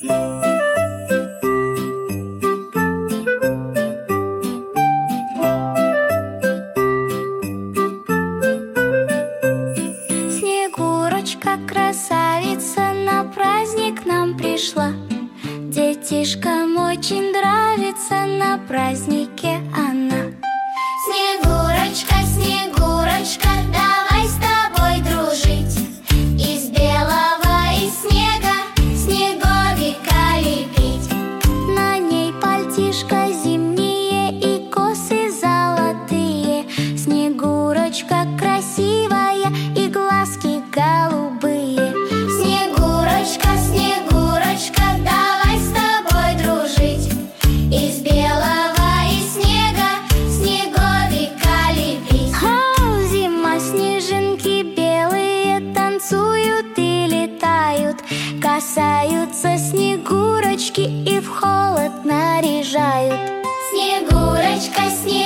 Снегурочка, красавица, на праздник нам пришла. Детишкам очень нравится на празднике она. Снегурочка, Снегурочка, давай с тобой дружить. Из белого и снега снеговика лепить. На ней пальтишко зимнее и косы золотые. Снегурочка красивая и глазки голубые. Снегурочка, Снегурочка, давай с тобой дружить. Из белого и снега снеговика лепить. О, зима, снежинки белые танцуют и летают, касаются Снегурочки и в холод наряжают. Снегурочка, Снегурочка,